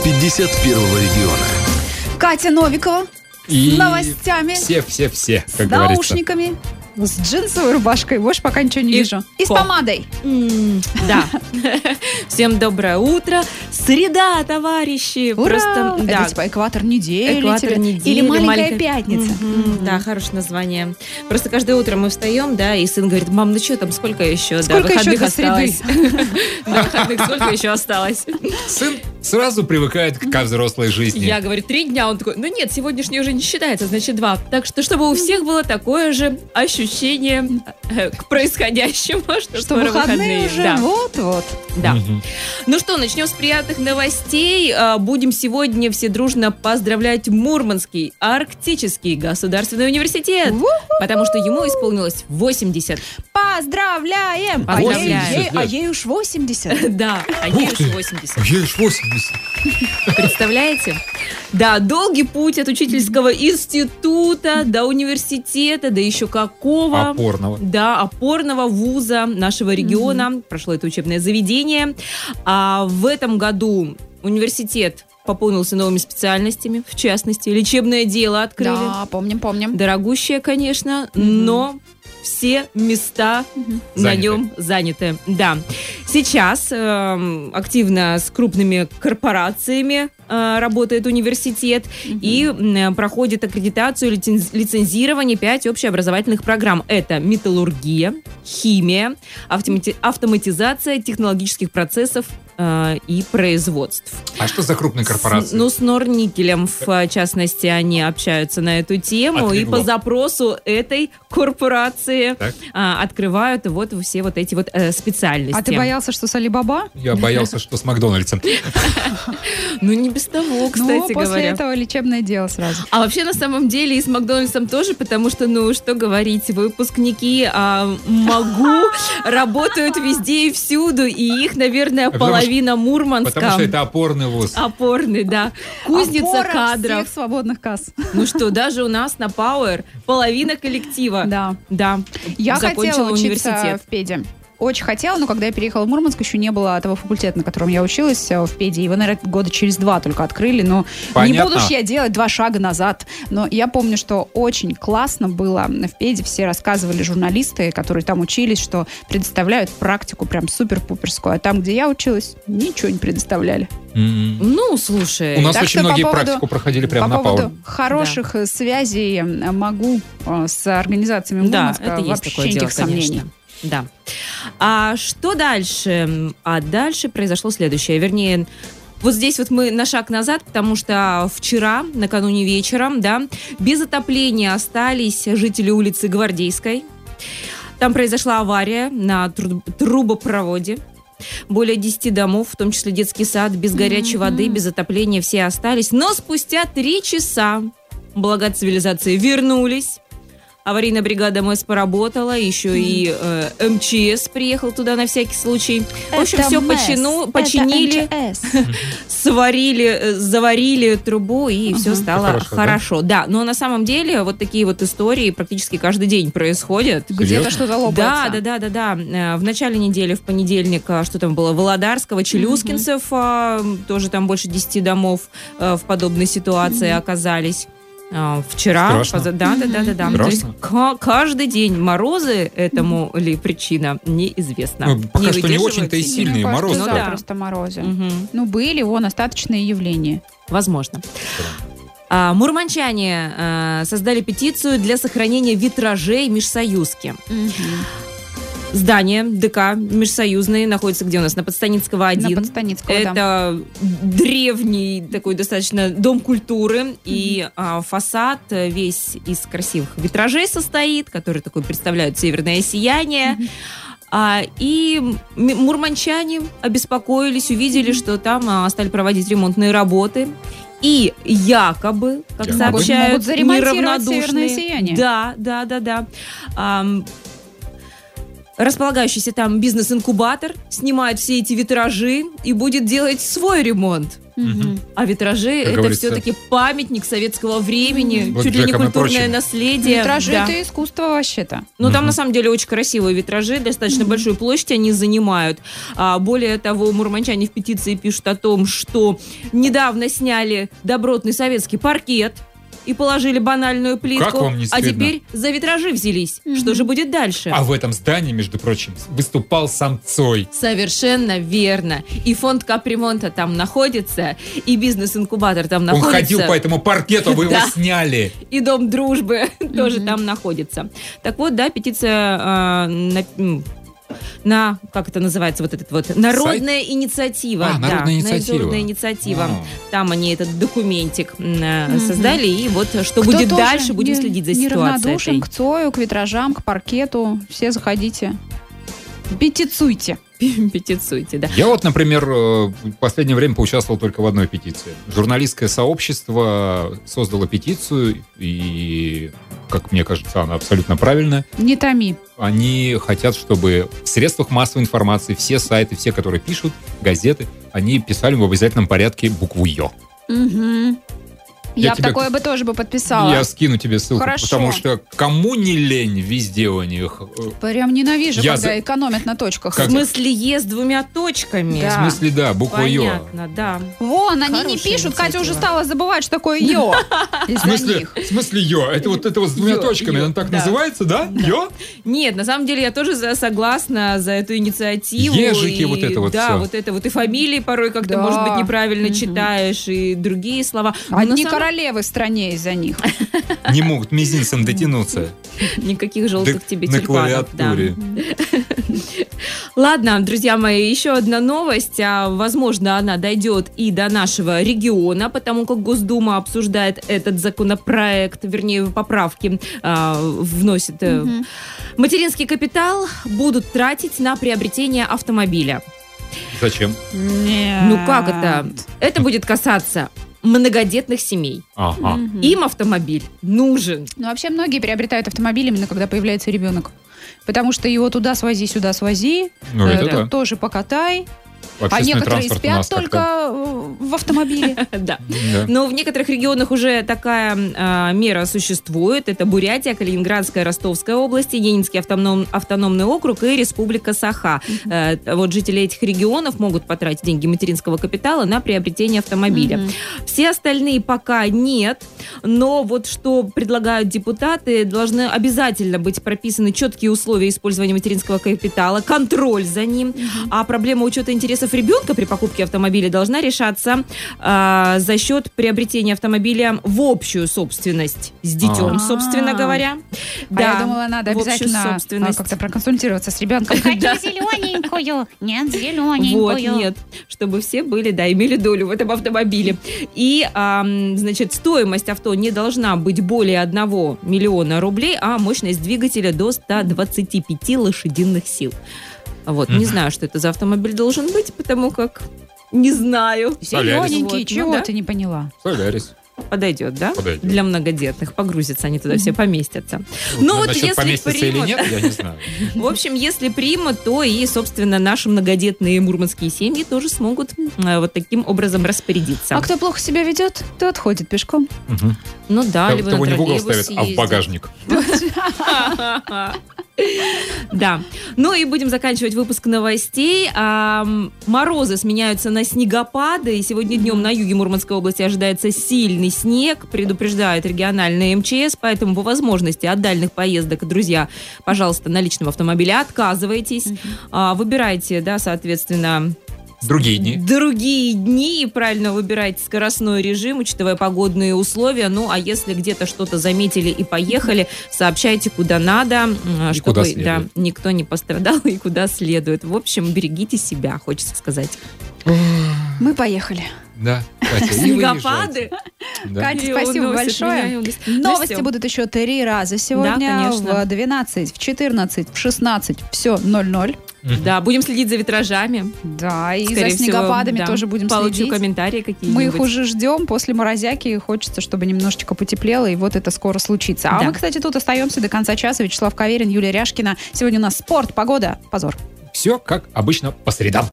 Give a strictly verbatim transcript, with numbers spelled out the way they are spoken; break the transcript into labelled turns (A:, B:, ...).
A: пятьдесят первого региона.
B: Катя Новикова
C: И
B: с новостями,
C: все-все-все,
B: с
C: как говорится.
B: наушниками, с джинсовой рубашкой. Больше пока ничего не
D: И
B: вижу. И с
D: ко.
B: помадой.
D: М, Да. Всем доброе утро. Среда, товарищи.
B: Ура!
D: Просто, да.
B: Это типа экватор недели.
D: Экватор
B: тебе.
D: недели,
B: Или маленькая
D: маленькая-
B: пятница.
D: Мгм,
B: Мгм.
D: Да, хорошее название. Просто каждое утро мы встаем, да, и сын говорит: мам, ну что там, сколько еще?
B: Сколько
D: до
B: еще
D: выходных
B: до среды?
D: осталось? До выходных сколько еще осталось?
C: Сын сразу привыкает ко взрослой жизни.
D: Я говорю, три дня. Он такой: ну нет, сегодняшний уже не считается, значит два. Так что, чтобы у всех было такое же ощущение э, к происходящему, что,
B: Что
D: скоро
B: выходные уже
D: Да.
B: вот-вот.
D: Да.
C: Мгм.
D: Ну что, начнем с приятных новостей. А, Будем сегодня все дружно поздравлять Мурманский арктический государственный университет,
B: У-ху.
D: потому что ему исполнилось восемьдесят.
B: Поздравляем! А
D: Поздравляем.
B: ей- ей- А
C: лет.
B: ей уж восемьдесят.
D: Да, а ей
C: Ух
D: уж
C: ты.
D: восемьдесят.
C: Ей ж восемьдесят.
D: Представляете? Да, долгий путь от учительского института до университета, да еще какого.
C: Опорного.
D: Да, опорного вуза нашего региона. Прошло это учебное заведение. А в этом году университет пополнился новыми специальностями, в частности, лечебное дело открыли.
B: Да, помним, помним.
D: Дорогущее, конечно,
B: Мгм.
D: но все места
B: Мгм.
D: на
C: Заняты.
D: нем заняты. Да. Сейчас эм, активно с крупными корпорациями э, работает университет и м, проходит аккредитацию, лиценз- лицензирование пять общеобразовательных программ. Это металлургия, химия, автомати- автоматизация технологических процессов э, и производств.
C: А что за крупные корпорации?
D: С- ну, с Норникелем, в частности, они общаются на эту тему. И
C: Отлегло.
D: по запросу этой корпорации
C: Так.
D: а, открывают вот все вот эти вот э, специальности.
B: А ты боялся, что с Алибаба?
C: Я боялся, что с Макдональдсом.
D: Ну, не без того, кстати
B: Ну, после
D: говоря.
B: этого лечебное дело сразу.
D: А вообще, на самом деле, и с Макдональдсом тоже, потому что, ну, что говорить, выпускники а, МАГУ работают везде и всюду, и их, наверное,
C: Потому
D: половина Мурманска.
C: Потому что это опорный вуз.
D: Опорный, да. Кузница
B: Опора
D: кадров.
B: всех свободных касс.
D: Ну что, даже у нас на Power половина коллектива.
B: Да.
D: Да.
B: Я
D: закончила
B: хотела учиться
D: университет.
B: в педе. Очень хотела, но когда я переехала в Мурманск, еще не было того факультета, на котором я училась э, в педе. Его, наверное, года через два только открыли. Но не
C: Понятно.
B: буду ж я делать два шага назад. Но я помню, что очень классно было в педе. Все рассказывали, журналисты, которые там учились, что предоставляют практику прям супер-пуперскую. А там, где я училась, ничего не предоставляли.
C: М.
D: Ну, слушай.
C: У нас
B: Так
C: очень
B: что по
C: многие
B: поводу-
C: практику проходили прямо
B: По
C: на
B: поводу
C: Power.
B: хороших э, связей э, могу э, с организациями
D: Да,
B: Мурманска
D: это есть
B: вообще
D: такое дело,
B: никаких сомнений.
D: конечно. Да. А что дальше? А дальше произошло следующее. Вернее, вот здесь вот мы на шаг назад, потому что вчера, накануне вечером, да, без отопления остались жители улицы Гвардейской. Там произошла авария на тру- трубопроводе. Более десяти домов, в том числе детский сад, без горячей воды, без отопления, все остались. Но спустя три часа блага цивилизации вернулись. Аварийная бригада МС поработала, еще и э, МЧС приехал туда на всякий случай. В общем,
B: Это
D: все
B: МЭС,
D: почину,
B: это
D: починили,
B: МЧС.
D: сварили, э, заварили трубу, и все
B: Мгм.
D: стало
C: Хорошо,
D: хорошо. Да? но на самом деле вот такие вот истории практически каждый день происходят.
B: Где-то
C: Серьезно?
B: что-то
D: Да,
B: лопается.
D: да, да, да, да. Э, В начале недели, в понедельник, а, что там было, Володарского, Челюскинцев, а, тоже там больше десяти домов а, в подобной ситуации оказались. А, Вчера,
C: Страшно.
D: поза- да, да, да, да, да.
C: Страшно.
D: То есть ка- каждый день морозы, этому ли причина, неизвестно.
C: Ну, пока что не
D: выдерживают
C: очень-то и
D: сильно.
C: сильные
B: Мне кажется,
C: морозы.
D: Ну
B: да,
D: да.
B: просто морозы.
D: Мгм.
B: Ну, были, вон, остаточные явления.
D: Возможно. А, Мурманчане а, создали петицию для сохранения витражей Межсоюзки. Здание ДК Межсоюзный находится где у нас? На Подстаницкого
B: На
D: один.
B: Подстаницкого, да.
D: Это древний такой достаточно дом культуры, и а, фасад весь из красивых витражей состоит, которые такой представляют северное сияние. А, и м- мурманчане обеспокоились, увидели, что там а, стали проводить ремонтные работы. И якобы, как
C: Якобы.
D: сообщают
B: Могут заремонтировать
D: неравнодушные...
B: северное сияние.
D: Да, да, да, да. Ам, располагающийся там бизнес-инкубатор снимает все эти витражи и будет делать свой ремонт.
B: Мгм.
D: А витражи
C: Как
D: это
C: говорится.
D: все-таки памятник советского времени,
C: Вот
D: чуть ли не
C: Джеком и
D: культурное
C: прочим.
D: наследие.
B: Витражи
D: Да.
B: это искусство вообще-то.
D: Ну, там
C: Мгм.
D: на самом деле очень красивые витражи, достаточно большую площадь они занимают. А, более того, мурманчане в петиции пишут о том, что недавно сняли добротный советский паркет и положили банальную плитку.
C: Как вам не
D: а
C: стыдно?
D: теперь за витражи взялись.
B: Мгм.
D: Что же будет дальше?
C: А в этом здании, между прочим, выступал сам Цой.
D: Совершенно верно. И фонд капремонта там находится, и бизнес-инкубатор там
C: Он
D: находится.
C: ходил по этому паркету, вы его
D: Да.
C: сняли.
D: И Дом дружбы тоже
B: Мгм.
D: там находится. Так вот, да, петиция а, на, м, на, как это называется, вот этот вот, народная инициатива.
C: А,
D: да,
C: народная инициатива.
D: Народная инициатива.
C: А.
D: Там они этот документик м, э,
B: Мгм.
D: создали, и вот что
B: Кто
D: будет
B: тоже
D: дальше, будем
B: не-
D: следить за ситуацией.
B: неравнодушен
D: этой.
B: к Цою, к витражам, к паркету. Все заходите. Петицуйте.
D: Петициуйте, да.
C: Я вот, например, э, в последнее время поучаствовал только в одной петиции. Журналистское сообщество создало петицию, и, как мне кажется, она абсолютно правильная.
B: Не томи.
C: Они хотят, чтобы в средствах массовой информации все сайты, все, которые пишут, газеты, они писали в обязательном порядке букву «Ё».
B: Мгм.
C: Я
B: Я бы
C: тебя-
B: такое бы тоже бы подписала.
C: Я скину тебе ссылку,
B: Хорошо.
C: потому что кому не лень, везде у них. э,
B: Прям ненавижу,
C: Я
B: когда
C: за-
B: экономят на точках.
D: В
C: Как-
D: смысле «е» с двумя точками.
C: В
B: Да.
C: смысле, да, буква «Ё».
D: Понятно, да.
B: Вон, они не
D: Хорошая
B: пишут. Катя
D: инициатива.
B: уже стала забывать, что такое «ё»
C: В
B: из-за
C: смысле,
B: них.
C: в смысле «Ё»? Это вот это вот с двумя
D: «Ё»,
C: точками,
D: «Ё»,
C: оно так
D: да.
C: называется, да? «Ё»?
D: Нет, на самом деле я тоже за- согласна за эту инициативу.
C: Ежики,
D: и,
C: вот это вот
D: Да,
C: всё.
D: вот это вот и фамилии порой как-то,
B: Да.
D: может быть, неправильно
B: Мгм.
D: читаешь, и другие слова. Но
B: Одни
D: на самом-
B: королевы в стране из-за них.
C: Не могут мизинцем дотянуться
D: Никаких желтых
C: до-
D: тебе
C: на
D: тюльпанов. да.
C: клавиатуре.
D: Ладно, друзья мои, еще одна новость. А, возможно, она дойдет и до нашего региона, потому как Госдума обсуждает этот законопроект, вернее, поправки а, вносит. э,
B: Мгм.
D: Материнский капитал будут тратить на приобретение автомобиля.
C: Зачем?
B: Нет.
D: Ну как это? Это будет касаться многодетных семей.
C: Ага.
B: Мгм.
D: Им автомобиль нужен.
B: Ну, вообще многие приобретают автомобиль именно когда появляется ребенок. Потому что его туда свози, сюда свози,
C: Ну,
B: э,
C: это
B: тут
C: да.
B: тоже покатай. А
C: Общественный
B: некоторые
C: транспорт у нас
B: спят только
C: как-то-
B: э, в автомобиле.
D: Да.
C: Да.
D: Но в некоторых регионах уже такая а, мера существует. Это Бурятия, Калининградская, Ростовская области, Ленинский автоном- автономный округ и Республика Саха. Э, Вот жители этих регионов могут потратить деньги материнского капитала на приобретение автомобиля.
B: Мгм.
D: Все остальные пока нет, но вот что предлагают депутаты, должны обязательно быть прописаны четкие условия использования материнского капитала, контроль за ним, а проблема учета интересов ребенка при покупке автомобиля должна решаться а, за счет приобретения автомобиля в общую собственность с детем,
B: А.
D: собственно говоря.
B: А я думала, надо
D: в общую
B: обязательно а,
D: собственность.
B: как-то проконсультироваться с ребенком.
D: Да.
E: Хочу зелененькую. Нет, зелененькую.
D: Вот, нет, чтобы все были, да, имели долю в этом автомобиле. И, ам, значит, стоимость авто не должна быть более одного миллиона рублей, а мощность двигателя до ста двадцати пяти лошадиных сил. Вот, не
C: Мгм.
D: знаю, что это за автомобиль должен быть, потому как не знаю.
C: Солярис.
B: Зелененький,
D: Вот,
B: чего
D: ну да.
B: ты не поняла?
C: Солярис.
D: Подойдет, да?
C: Подойдет.
D: Для многодетных. Погрузятся они туда все, поместятся. Ну вот
C: Насчет
D: если
C: поместится или
D: примут-
C: нет, я не знаю.
D: В общем, если примут, то и, собственно, наши многодетные мурманские семьи тоже смогут э, вот таким образом распорядиться.
B: А кто плохо себя ведет, то отходит пешком.
C: Мгм.
D: Ну да,
C: Того,
D: либо
C: того
D: на
C: не в угол
D: троллейбус
C: ставят, а в
D: ездить.
C: багажник.
D: Да. Ну и будем заканчивать выпуск новостей. Ам, Морозы сменяются на снегопады. И сегодня днем на юге Мурманской области ожидается сильный снег, предупреждает региональная эм че эс. Поэтому по возможности от дальних поездок, друзья, пожалуйста, на личном автомобиле отказывайтесь. А, Выбирайте, да, соответственно,
C: Другие дни.
D: другие дни и правильно выбирайте скоростной режим, учитывая погодные условия. Ну, а если где-то что-то заметили и поехали, сообщайте куда надо, м,
C: И
D: чтобы
C: куда
D: да,
C: следует.
D: никто не пострадал и куда следует. В общем, берегите себя, хочется сказать.
B: Мы поехали.
C: Да, Катя, и
D: Снегопады.
C: выезжайте. Да.
B: Катя,
D: И
B: спасибо
D: уносят
B: большое.
D: меня, и уносят. Ну
B: Новости
D: всё.
B: будут еще три раза сегодня.
D: конечно.
B: В двенадцать, в четырнадцать, в шестнадцать. Все, ноль-ноль.
C: Мгм.
D: Да, будем следить за витражами.
B: Да, и
D: Скорее
B: за
D: всего,
B: снегопадами
D: да.
B: тоже будем
D: Получу
B: следить.
D: комментарии какие-нибудь.
B: Мы их уже ждем после морозяки. Хочется, чтобы немножечко потеплело, и вот это скоро случится. А
D: Да.
B: мы, кстати, тут остаемся до конца часа. Вячеслав Каверин, Юлия Ряшкина. Сегодня у нас спорт, погода, позор.
C: Все как обычно по средам.